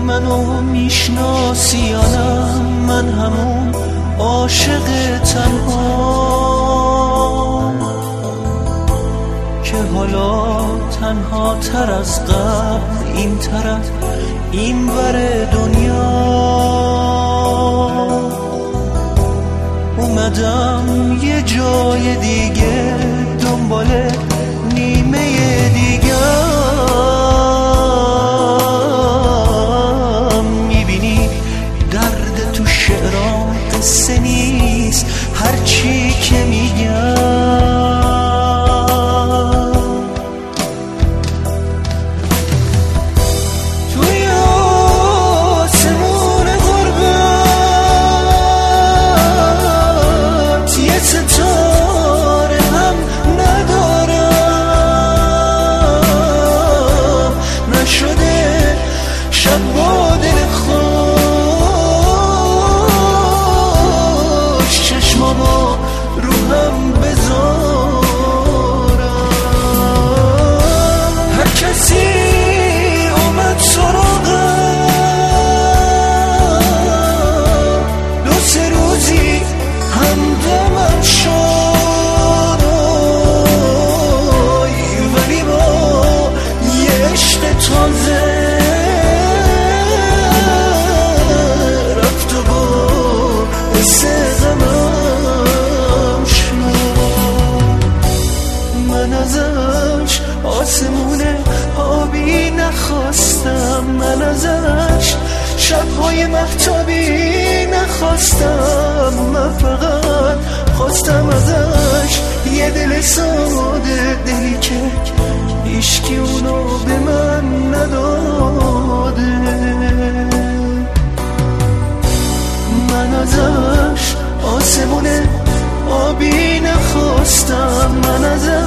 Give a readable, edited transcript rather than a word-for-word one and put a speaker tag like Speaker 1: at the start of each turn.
Speaker 1: منو میشناسی یا نه، من همون عاشق تنها که حالا تنها تر از قبل این طرف این ور دنیا اومدم یه جای دیگه دنبال نیمه دیگه. میبینی درد تو شعرام قصه نیست، هرچی که میگم توی آسمون غربت یه ستاره هم ندارم، نشده شب با دل خوش چشمامو رو هم بذارم. هر کسی اومد سراغم، دو سه روزی همدمم شد، ولی با یه عشق تازه رفت و با غمم شد. من ازش آسمون آبی نخواستم، من ازش شبهای مهتابی نخواستم، من فقط خواستم ازش یه دل ساده، دلی که هیچکی اونو به من نداده. من ازش آسمون آبی نخواستم، من ازش